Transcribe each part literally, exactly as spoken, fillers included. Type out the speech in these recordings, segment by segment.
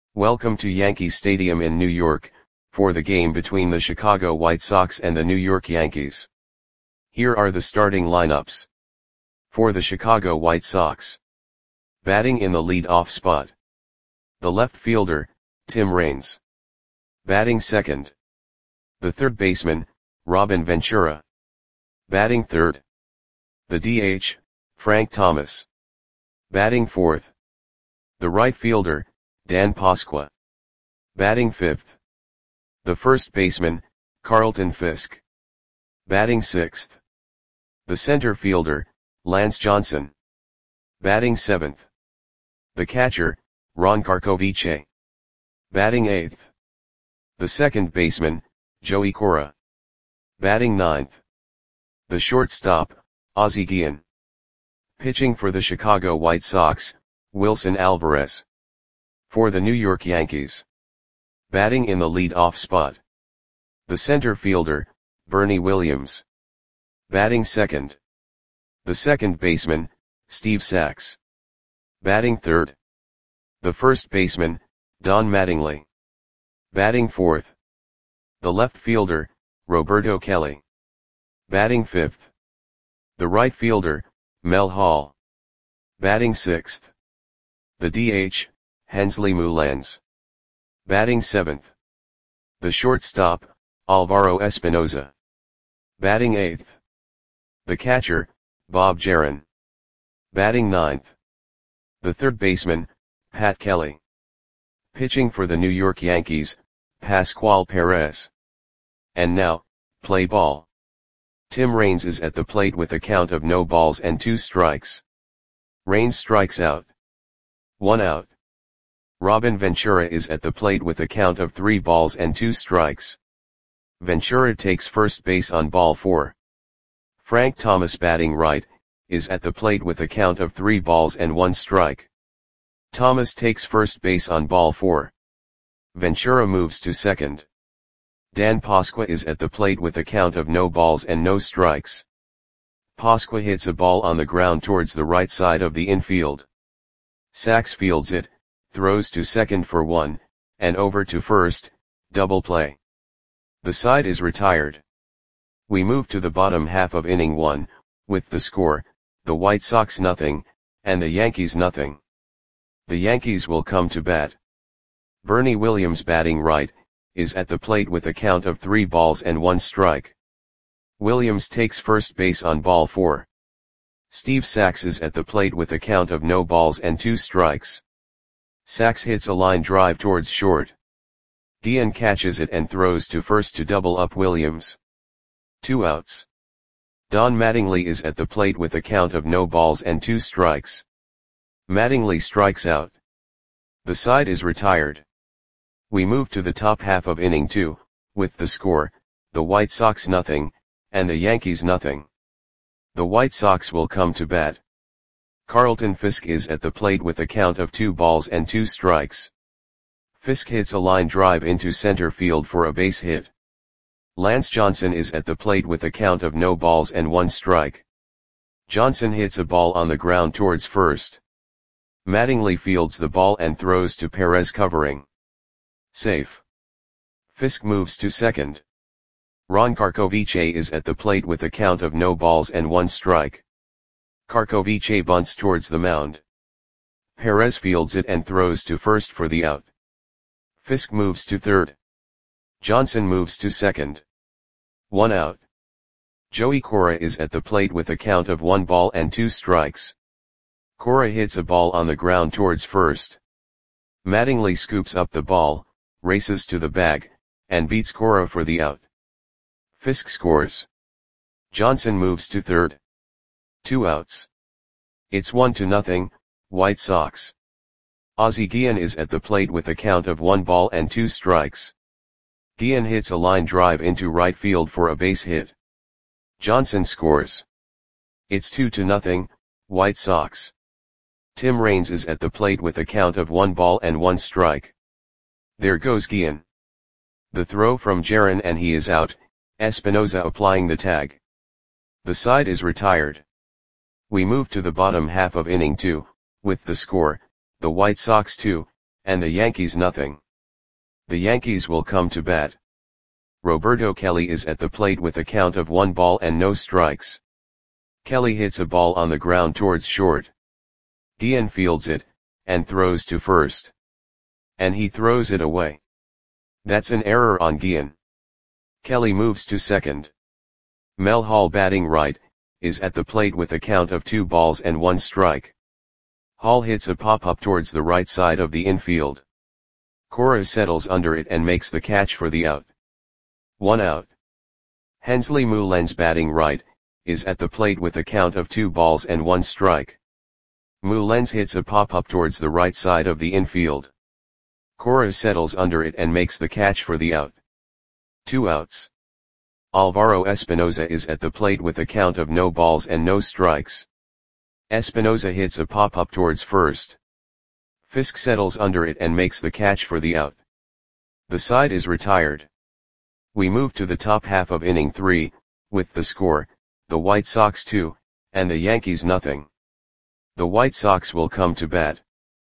Welcome to Yankee Stadium in New York, for the game between the Chicago White Sox and the New York Yankees. Here are the starting lineups. For the Chicago White Sox. Batting in the lead-off spot. The left fielder, Tim Raines. Batting second. The third baseman, Robin Ventura. Batting third. The D H, Frank Thomas. Batting fourth. The right fielder, Dan Pasqua. Batting fifth. The first baseman, Carlton Fisk. Batting sixth. The center fielder, Lance Johnson. Batting seventh. The catcher, Ron Karkovice. Batting eighth. The second baseman, Joey Cora. Batting ninth. The shortstop, Ozzie Guillen. Pitching for the Chicago White Sox, Wilson Alvarez. For the New York Yankees. Batting in the lead-off spot. The center fielder, Bernie Williams. Batting second. The second baseman, Steve Sax. Batting third. The first baseman, Don Mattingly. Batting fourth. The left fielder, Roberto Kelly. Batting fifth. The right fielder, Mel Hall. Batting sixth. The D H, Hensley Mullins. Batting seventh. The shortstop, Alvaro Espinoza. Batting eighth. The catcher, Bob Jaron. Batting ninth. The third baseman, Pat Kelly. Pitching for the New York Yankees, Pascual Perez. And now, play ball. Tim Raines is at the plate with a count of no balls and two strikes. Raines strikes out. One out. Robin Ventura is at the plate with a count of three balls and two strikes. Ventura takes first base on ball four. Frank Thomas, batting right, is at the plate with a count of three balls and one strike. Thomas takes first base on ball four. Ventura moves to second. Dan Pasqua is at the plate with a count of no balls and no strikes. Pasqua hits a ball on the ground towards the right side of the infield. Sax fields it, throws to second for one, and over to first, double play. The side is retired. We move to the bottom half of inning one, with the score, the White Sox nothing, and the Yankees nothing. The Yankees will come to bat. Bernie Williams, batting right, is at the plate with a count of three balls and one strike. Williams takes first base on ball four. Steve Sax is at the plate with a count of no balls and two strikes. Sax hits a line drive towards short. Guillen catches it and throws to first to double up Williams. Two outs. Don Mattingly is at the plate with a count of no balls and two strikes. Mattingly strikes out. The side is retired. We move to the top half of inning two, with the score, the White Sox nothing, and the Yankees nothing. The White Sox will come to bat. Carlton Fisk is at the plate with a count of two balls and two strikes. Fisk hits a line drive into center field for a base hit. Lance Johnson is at the plate with a count of no balls and one strike. Johnson hits a ball on the ground towards first. Mattingly fields the ball and throws to Perez, covering. Safe. Fisk moves to second. Ron Karkovice is at the plate with a count of no balls and one strike. Karkovice bunts towards the mound. Perez fields it and throws to first for the out. Fisk moves to third. Johnson moves to second. One out. Joey Cora is at the plate with a count of one ball and two strikes. Cora hits a ball on the ground towards first. Mattingly scoops up the ball, races to the bag, and beats Cora for the out. Fisk scores. Johnson moves to third. Two outs. It's one to nothing, White Sox. Ozzie Guillen is at the plate with a count of one ball and two strikes. Guillen hits a line drive into right field for a base hit. Johnson scores. It's two to nothing, White Sox. Tim Raines is at the plate with a count of one ball and one strike. There goes Guillen. The throw from Jaron and he is out, Espinoza applying the tag. The side is retired. We move to the bottom half of inning two, with the score, the White Sox two, and the Yankees nothing. The Yankees will come to bat. Roberto Kelly is at the plate with a count of one ball and no strikes. Kelly hits a ball on the ground towards short. Guillen fields it, and throws to first. And he throws it away. That's an error on Guillen. Kelly moves to second. Mel Hall, batting right, is at the plate with a count of two balls and one strike. Hall hits a pop-up towards the right side of the infield. Cora settles under it and makes the catch for the out. One out. Hensley Mullens, batting right, is at the plate with a count of two balls and one strike. Mullens hits a pop-up towards the right side of the infield. Cora settles under it and makes the catch for the out. Two outs. Alvaro Espinoza is at the plate with a count of no balls and no strikes. Espinoza hits a pop-up towards first. Fisk settles under it and makes the catch for the out. The side is retired. We move to the top half of inning three, with the score, the White Sox two, and the Yankees nothing. The White Sox will come to bat.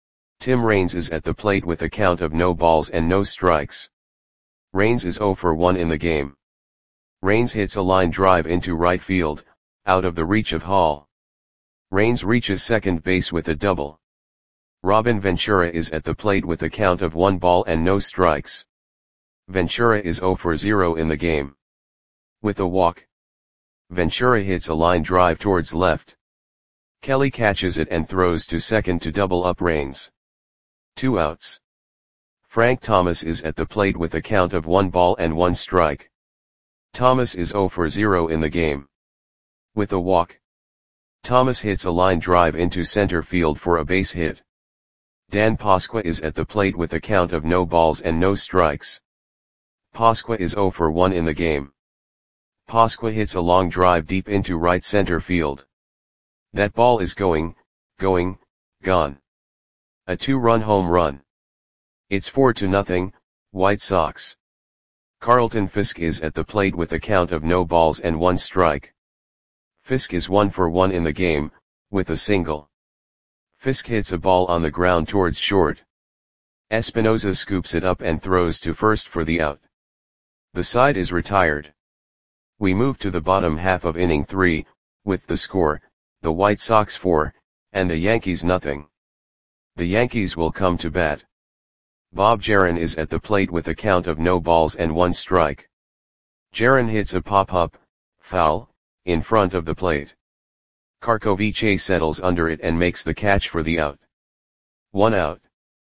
Tim Raines is at the plate with a count of no balls and no strikes. Raines is oh for one in the game. Raines hits a line drive into right field, out of the reach of Hall. Raines reaches second base with a double. Robin Ventura is at the plate with a count of one ball and no strikes. Ventura is oh for zero in the game. With a walk. Ventura hits a line drive towards left. Kelly catches it and throws to second to double up Raines. Two outs. Frank Thomas is at the plate with a count of one ball and one strike. Thomas is oh for zero in the game. With a walk. Thomas hits a line drive into center field for a base hit. Dan Pasqua is at the plate with a count of no balls and no strikes. Pasqua is oh for one in the game. Pasqua hits a long drive deep into right center field. That ball is going, going, gone. A two-run home run. It's four to nothing, White Sox. Carlton Fisk is at the plate with a count of no balls and one strike. Fisk is one for one in the game, with a single. Fisk hits a ball on the ground towards short. Espinoza scoops it up and throws to first for the out. The side is retired. We move to the bottom half of inning three, with the score, the White Sox four, and the Yankees nothing. The Yankees will come to bat. Bob Geren is at the plate with a count of no balls and one strike. Geren hits a pop-up, foul, in front of the plate. Karkovice settles under it and makes the catch for the out. One out.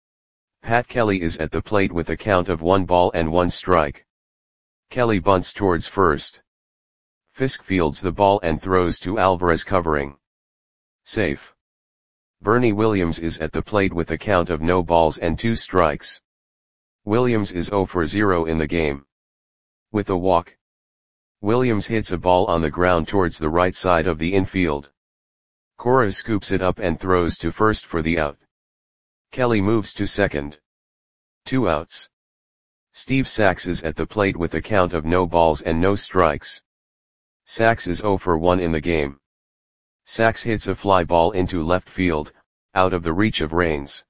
Pat Kelly is at the plate with a count of one ball and one strike. Kelly bunts towards first. Fisk fields the ball and throws to Alvarez covering. Safe. Bernie Williams is at the plate with a count of no balls and two strikes. Williams is oh for zero in the game. With a walk. Williams hits a ball on the ground towards the right side of the infield. Cora scoops it up and throws to first for the out. Kelly moves to second. Two outs. Steve Sax is at the plate with a count of no balls and no strikes. Sax is oh for one in the game. Sax hits a fly ball into left field, out of the reach of Raines.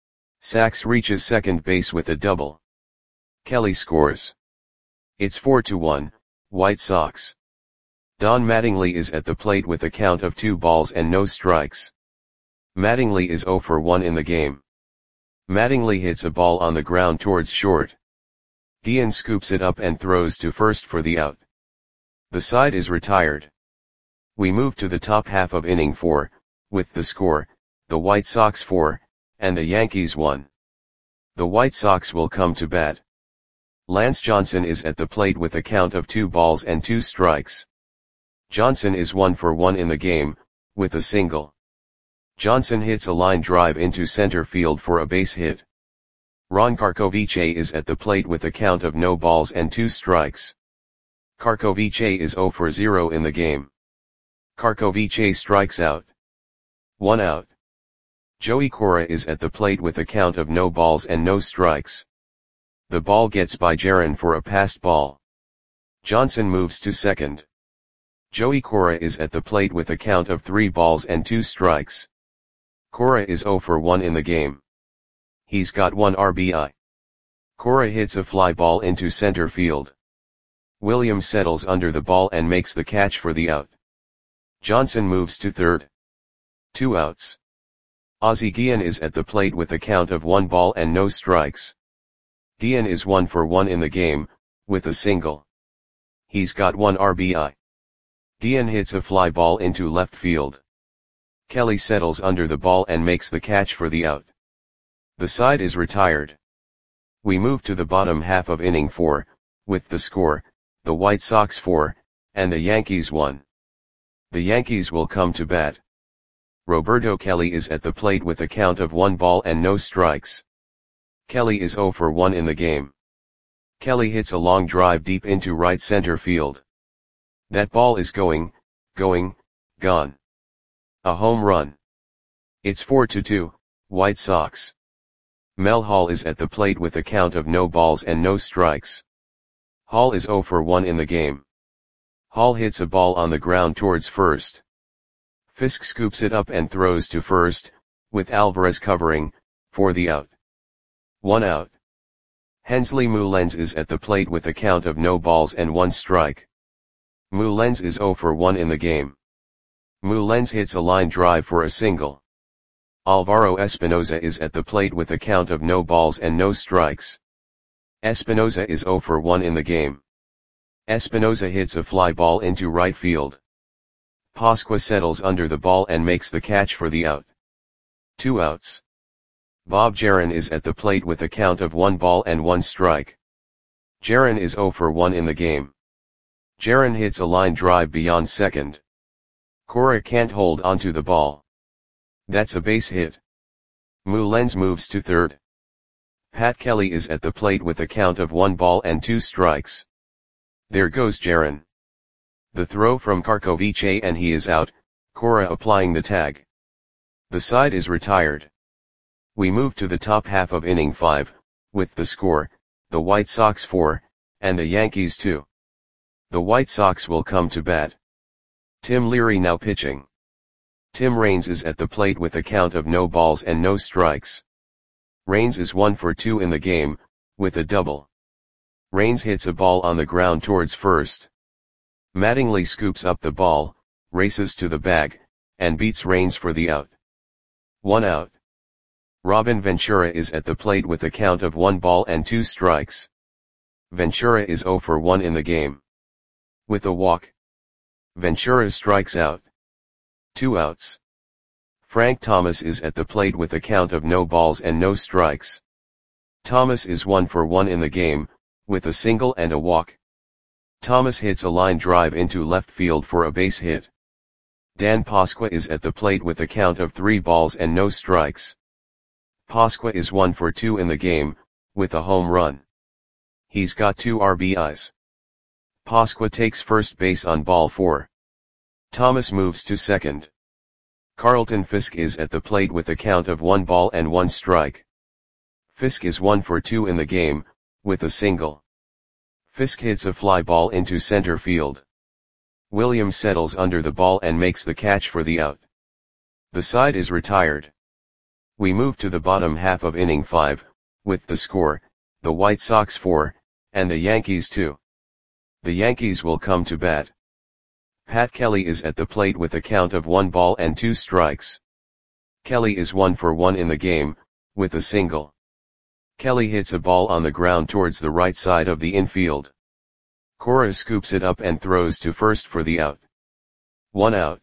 Sax reaches second base with a double. Kelly scores. It's four to one, White Sox. Don Mattingly is at the plate with a count of two balls and no strikes. Mattingly is oh for one in the game. Mattingly hits a ball on the ground towards short. Guillen scoops it up and throws to first for the out. The side is retired. We move to the top half of inning four, with the score, the White Sox four, and the Yankees one. The White Sox will come to bat. Lance Johnson is at the plate with a count of two balls and two strikes. Johnson is one for one in the game, with a single. Johnson hits a line drive into center field for a base hit. Ron Karkovice is at the plate with a count of no balls and two strikes. Karkovice is oh for zero in the game. Karkovice strikes out. One out. Joey Cora is at the plate with a count of no balls and no strikes. The ball gets by Geren for a passed ball. Johnson moves to second. Joey Cora is at the plate with a count of three balls and two strikes. Cora is oh for one in the game. He's got one R B I. Cora hits a fly ball into center field. Williams settles under the ball and makes the catch for the out. Johnson moves to third. Two outs. Ozzie Guillen is at the plate with a count of one ball and no strikes. Guillen is one for one in the game, with a single. He's got one R B I. Guillen hits a fly ball into left field. Kelly settles under the ball and makes the catch for the out. The side is retired. We move to the bottom half of inning four, with the score, the White Sox four, and the Yankees one. The Yankees will come to bat. Roberto Kelly is at the plate with a count of one ball and no strikes. Kelly is zero for one in the game. Kelly hits a long drive deep into right center field. That ball is going, going, gone. A home run. It's four to two, White Sox. Mel Hall is at the plate with a count of no balls and no strikes. Hall is zero for one in the game. Hall hits a ball on the ground towards first. Fisk scoops it up and throws to first, with Alvarez covering, for the out. One out. Hensley Mullens is at the plate with a count of no balls and one strike. Mullens is zero for one in the game. Mullens hits a line drive for a single. Alvaro Espinoza is at the plate with a count of no balls and no strikes. Espinoza is zero for one in the game. Espinoza hits a fly ball into right field. Pasqua settles under the ball and makes the catch for the out. Two outs. Bob Jaron is at the plate with a count of one ball and one strike. Jaron is zero for one in the game. Jaron hits a line drive beyond second. Cora can't hold onto the ball. That's a base hit. Mullens moves to third. Pat Kelly is at the plate with a count of one ball and two strikes. There goes Jaron. The throw from Karkovice and he is out, Cora applying the tag. The side is retired. We move to the top half of inning five, with the score, the White Sox four, and the Yankees two. The White Sox will come to bat. Tim Leary now pitching. Tim Raines is at the plate with a count of no balls and no strikes. Raines is one for two in the game, with a double. Raines hits a ball on the ground towards first. Mattingly scoops up the ball, races to the bag, and beats Raines for the out. One out. Robin Ventura is at the plate with a count of one ball and two strikes. Ventura is zero for one in the game. With a walk. Ventura strikes out. Two outs. Frank Thomas is at the plate with a count of no balls and no strikes. Thomas is one for one in the game, with a single and a walk. Thomas hits a line drive into left field for a base hit. Dan Pasqua is at the plate with a count of three balls and no strikes. Pasqua is one for two in the game, with a home run. He's got two R B Is. Pasqua takes first base on ball four. Thomas moves to second. Carlton Fisk is at the plate with a count of one ball and one strike. Fisk is one for two in the game, with a single. Fisk hits a fly ball into center field. Williams settles under the ball and makes the catch for the out. The side is retired. We move to the bottom half of inning five, with the score, the White Sox four, and the Yankees two. The Yankees will come to bat. Pat Kelly is at the plate with a count of one ball and two strikes. Kelly is one for one in the game, with a single. Kelly hits a ball on the ground towards the right side of the infield. Cora scoops it up and throws to first for the out. One out.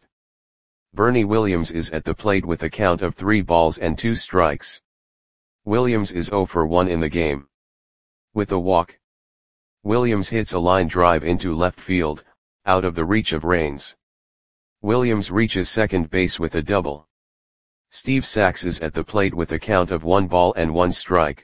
Bernie Williams is at the plate with a count of three balls and two strikes. Williams is zero for one in the game. With a walk. Williams hits a line drive into left field, out of the reach of Raines. Williams reaches second base with a double. Steve Sax is at the plate with a count of one ball and one strike.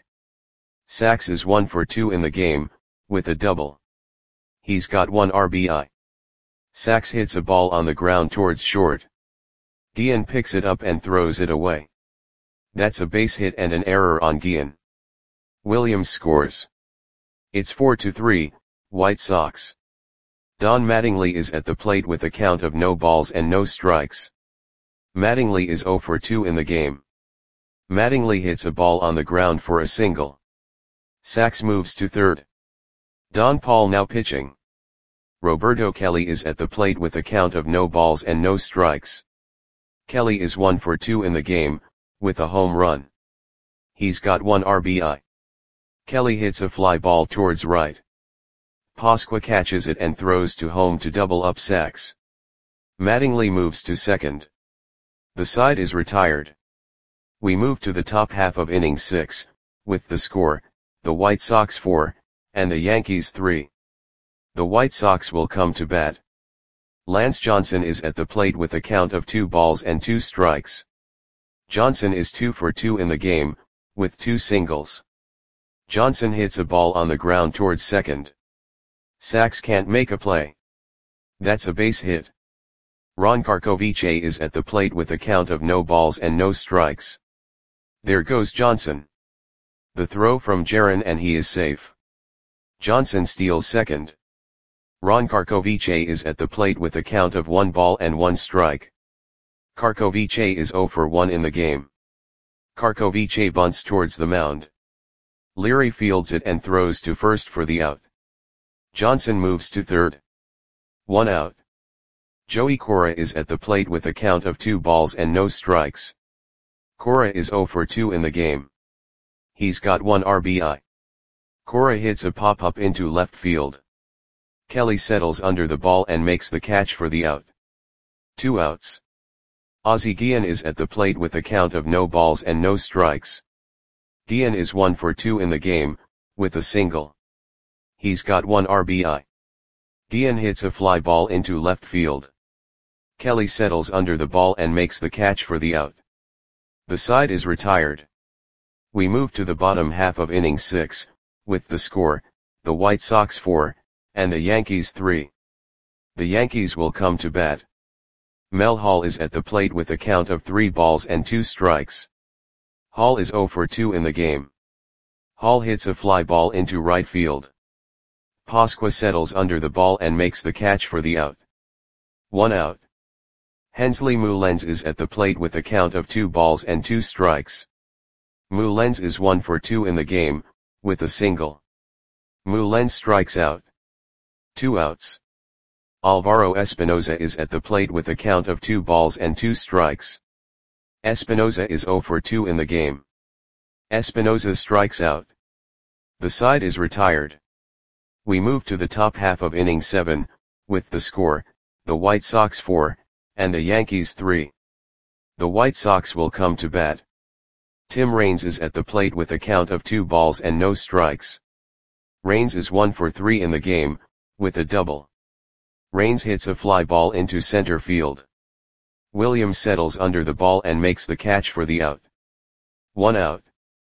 Sax is one for two in the game, with a double. He's got one R B I. Sax hits a ball on the ground towards short. Guillen picks it up and throws it away. That's a base hit and an error on Guillen. Williams scores. It's four to three, White Sox. Don Mattingly is at the plate with a count of no balls and no strikes. Mattingly is zero for two in the game. Mattingly hits a ball on the ground for a single. Sachs moves to third. Don Paul now pitching. Roberto Kelly is at the plate with a count of no balls and no strikes. Kelly is one for two in the game, with a home run. He's got one R B I. Kelly hits a fly ball towards right. Pasqua catches it and throws to home to double up Sachs. Mattingly moves to second. The side is retired. We move to the top half of inning six, with the score, the White Sox four, and the Yankees three. The White Sox will come to bat. Lance Johnson is at the plate with a count of two balls and two strikes. Johnson is two for two in the game, with two singles. Johnson hits a ball on the ground towards second. Sachs can't make a play. That's a base hit. Ron Karkovice is at the plate with a count of no balls and no strikes. There goes Johnson. The throw from Jaron and he is safe. Johnson steals second. Ron Karkovice is at the plate with a count of one ball and one strike. Karkovice is zero for one in the game. Karkovice bunts towards the mound. Leary fields it and throws to first for the out. Johnson moves to third. One out. Joey Cora is at the plate with a count of two balls and no strikes. Cora is zero for two in the game. He's got one R B I. Cora hits a pop-up into left field. Kelly settles under the ball and makes the catch for the out. Two outs. Ozzie Guillen is at the plate with a count of no balls and no strikes. Guillen is one for two in the game, with a single. He's got one R B I. Guillen hits a fly ball into left field. Kelly settles under the ball and makes the catch for the out. The side is retired. We move to the bottom half of inning six, with the score, the White Sox four, and the Yankees three. The Yankees will come to bat. Mel Hall is at the plate with a count of three balls and two strikes. Hall is zero for two in the game. Hall hits a fly ball into right field. Pasqua settles under the ball and makes the catch for the out. One out. Hensley Mullens is at the plate with a count of two balls and two strikes. Mullens is one for two in the game, with a single. Mullens strikes out. Two outs. Alvaro Espinoza is at the plate with a count of two balls and two strikes. Espinoza is zero for two in the game. Espinoza strikes out. The side is retired. We move to the top half of inning seven, with the score, the White Sox four, and the Yankees three. The White Sox will come to bat. Tim Raines is at the plate with a count of two balls and no strikes. Raines is one for three in the game, with a double. Raines hits a fly ball into center field. Williams settles under the ball and makes the catch for the out. One out.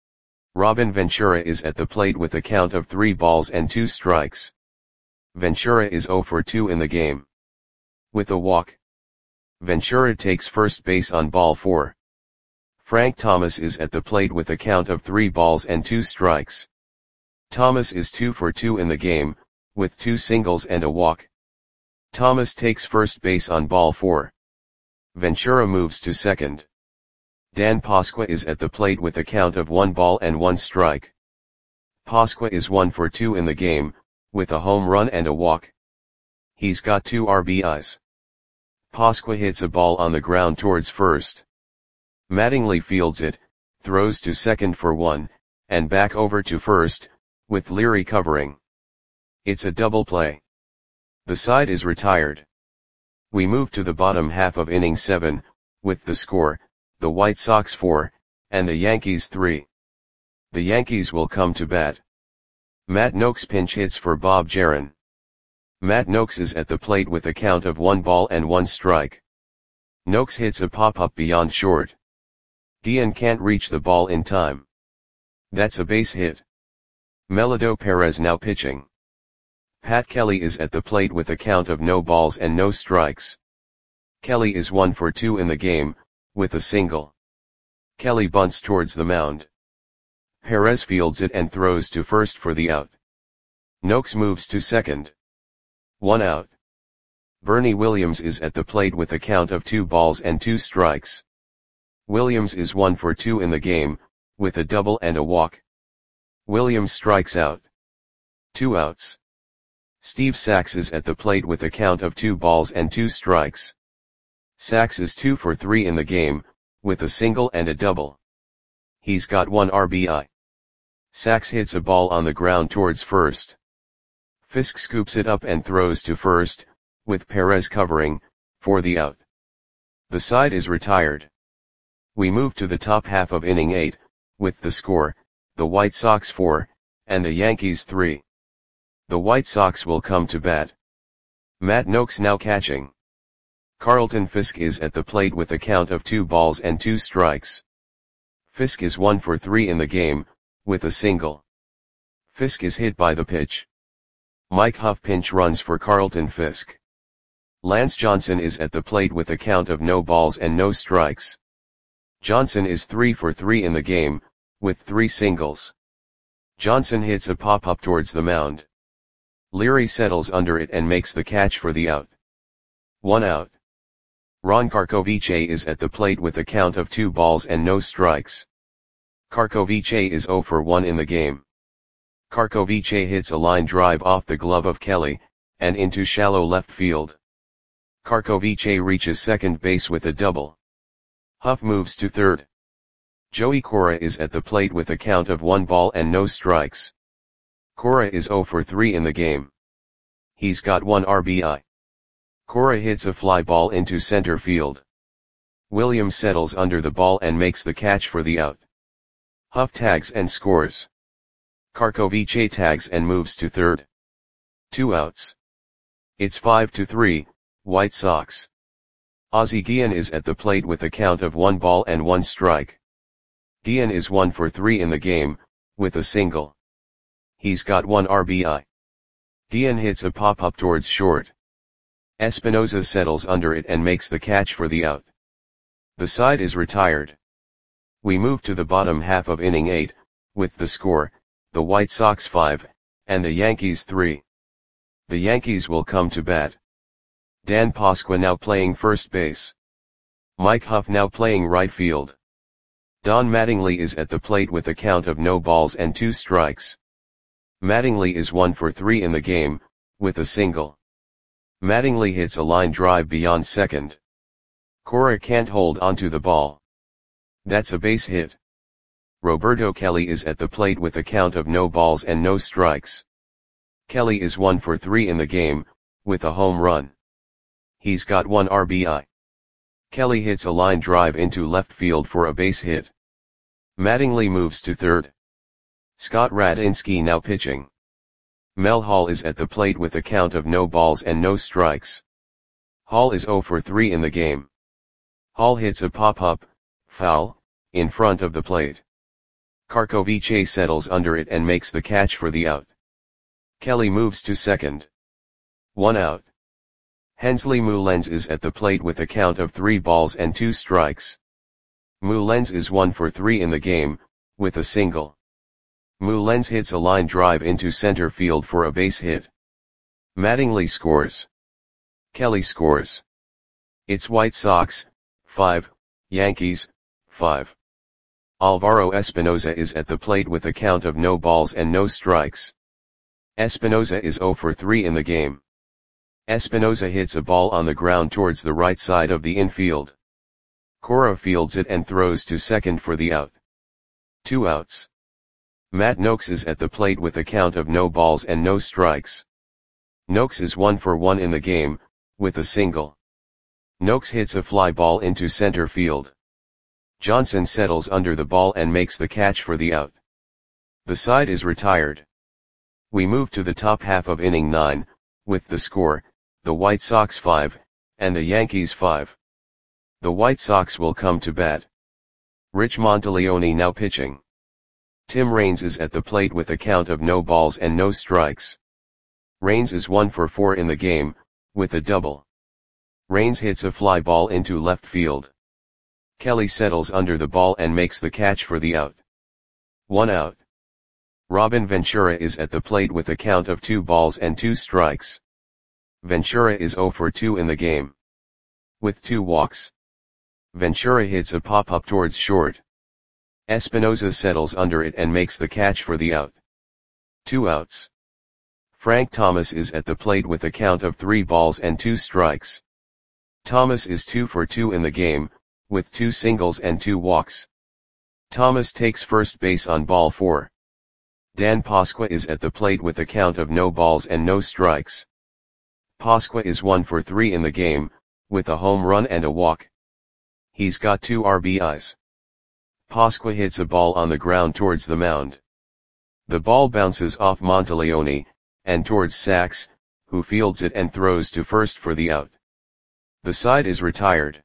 Robin Ventura is at the plate with a count of three balls and two strikes. Ventura is zero for two in the game. With a walk. Ventura takes first base on ball four. Frank Thomas is at the plate with a count of three balls and two strikes. Thomas is two for two in the game, with two singles and a walk. Thomas takes first base on ball four. Ventura moves to second. Dan Pasqua is at the plate with a count of one ball and one strike. Pasqua is one for two in the game, with a home run and a walk. He's got two R B Is. Pasqua hits a ball on the ground towards first. Mattingly fields it, throws to second for one, and back over to first, with Leary covering. It's a double play. The side is retired. We move to the bottom half of inning seven, with the score, the White Sox four, and the Yankees three. The Yankees will come to bat. Matt Noakes pinch hits for Bob Jaron. Matt Noakes is at the plate with a count of one ball and one strike. Noakes hits a pop-up beyond short. Guillen can't reach the ball in time. That's a base hit. Melado Perez now pitching. Pat Kelly is at the plate with a count of no balls and no strikes. Kelly is one for two in the game, with a single. Kelly bunts towards the mound. Perez fields it and throws to first for the out. Noakes moves to second. One out. Bernie Williams is at the plate with a count of two balls and two strikes. Williams is one for two in the game, with a double and a walk. Williams strikes out. Two outs. Steve Sax is at the plate with a count of two balls and two strikes. Sax is two for three in the game, with a single and a double. He's got one R B I. Sax hits a ball on the ground towards first. Fisk scoops it up and throws to first, with Perez covering, for the out. The side is retired. We move to the top half of inning eight, with the score, the White Sox four, and the Yankees three. The White Sox will come to bat. Matt Nokes now catching. Carlton Fisk is at the plate with a count of two balls and two strikes. Fisk is one for three in the game, with a single. Fisk is hit by the pitch. Mike Huff pinch runs for Carlton Fisk. Lance Johnson is at the plate with a count of no balls and no strikes. Johnson is three for three in the game, with three singles. Johnson hits a pop-up towards the mound. Leary settles under it and makes the catch for the out. One out. Ron Karkovice is at the plate with a count of two balls and no strikes. Karkovice is zero for one in the game. Karkovice hits a line drive off the glove of Kelly, and into shallow left field. Karkovice reaches second base with a double. Huff moves to third. Joey Cora is at the plate with a count of one ball and no strikes. Cora is zero for three in the game. He's got one R B I. Cora hits a fly ball into center field. Williams settles under the ball and makes the catch for the out. Huff tags and scores. Karkovice tags and moves to third. Two outs. It's five to three, White Sox. Ozzie Guillen is at the plate with a count of one ball and one strike. Guillen is one for three in the game, with a single. He's got one R B I. Guillen hits a pop-up towards short. Espinosa settles under it and makes the catch for the out. The side is retired. We move to the bottom half of inning eight, with the score, the White Sox five, and the Yankees three. The Yankees will come to bat. Dan Pasqua now playing first base. Mike Huff now playing right field. Don Mattingly is at the plate with a count of no balls and two strikes. Mattingly is one for three in the game, with a single. Mattingly hits a line drive beyond second. Cora can't hold onto the ball. That's a base hit. Roberto Kelly is at the plate with a count of no balls and no strikes. Kelly is one for three in the game, with a home run. He's got one R B I. Kelly hits a line drive into left field for a base hit. Mattingly moves to third. Scott Radinsky now pitching. Mel Hall is at the plate with a count of no balls and no strikes. Hall is zero for three in the game. Hall hits a pop-up, foul, in front of the plate. Karkovice settles under it and makes the catch for the out. Kelly moves to second. One out. Hensley Mullens is at the plate with a count of three balls and two strikes. Mullens is one for three in the game, with a single. Mullens hits a line drive into center field for a base hit. Mattingly scores. Kelly scores. It's White Sox, five, Yankees, five. Alvaro Espinosa is at the plate with a count of no balls and no strikes. Espinosa is zero for three in the game. Espinosa hits a ball on the ground towards the right side of the infield. Cora fields it and throws to second for the out. Two outs. Matt Nokes is at the plate with a count of no balls and no strikes. Nokes is one for one in the game, with a single. Nokes hits a fly ball into center field. Johnson settles under the ball and makes the catch for the out. The side is retired. We move to the top half of inning nine, with the score, the White Sox five, and the Yankees five. The White Sox will come to bat. Rich Monteleone now pitching. Tim Raines is at the plate with a count of no balls and no strikes. Raines is one for four in the game, with a double. Raines hits a fly ball into left field. Kelly settles under the ball and makes the catch for the out. One out. Robin Ventura is at the plate with a count of two balls and two strikes. Ventura is zero for two in the game, with two walks. Ventura hits a pop-up towards short. Espinosa settles under it and makes the catch for the out. Two outs. Frank Thomas is at the plate with a count of three balls and two strikes. Thomas is two for two in the game, with two singles and two walks. Thomas takes first base on ball four. Dan Pasqua is at the plate with a count of no balls and no strikes. Pasqua is one for three in the game, with a home run and a walk. He's got two R B Is. Pasqua hits a ball on the ground towards the mound. The ball bounces off Monteleone, and towards Sachs, who fields it and throws to first for the out. The side is retired.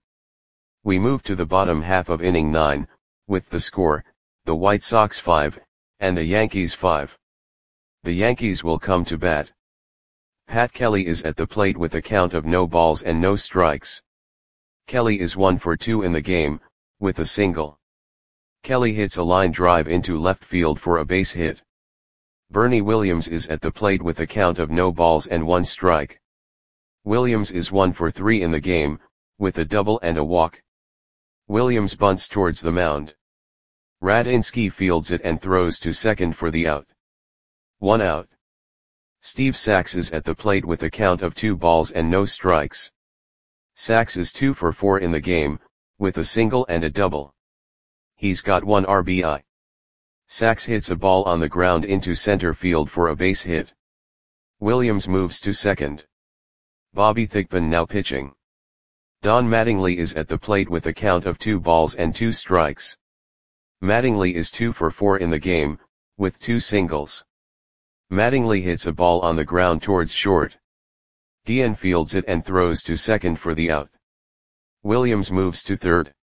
We move to the bottom half of inning nine, with the score, the White Sox five, and the Yankees five. The Yankees will come to bat. Pat Kelly is at the plate with a count of no balls and no strikes. Kelly is one for two in the game, with a single. Kelly hits a line drive into left field for a base hit. Bernie Williams is at the plate with a count of no balls and one strike. Williams is one for three in the game, with a double and a walk. Williams bunts towards the mound. Radinsky fields it and throws to second for the out. One out. Steve Sachs is at the plate with a count of two balls and no strikes. Sachs is two for four in the game, with a single and a double. He's got one R B I. Sachs hits a ball on the ground into center field for a base hit. Williams moves to second. Bobby Thigpen now pitching. Don Mattingly is at the plate with a count of two balls and two strikes. Mattingly is two for four in the game, with two singles. Mattingly hits a ball on the ground towards short. Guillen fields it and throws to second for the out. Williams moves to third.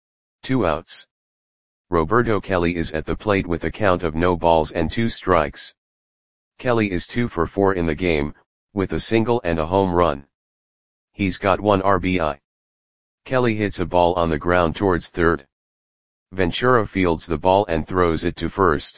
Two outs. Roberto Kelly is at the plate with a count of no balls and two strikes. Kelly is two for four in the game, with a single and a home run. He's got one R B I. Kelly hits a ball on the ground towards third. Ventura fields the ball and throws it to first.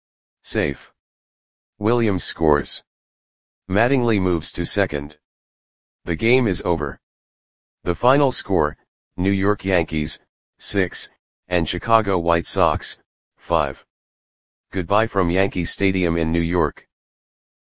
Safe. Williams scores. Mattingly moves to second. The game is over. The final score, New York Yankees, six, and Chicago White Sox, five. Goodbye from Yankee Stadium in New York.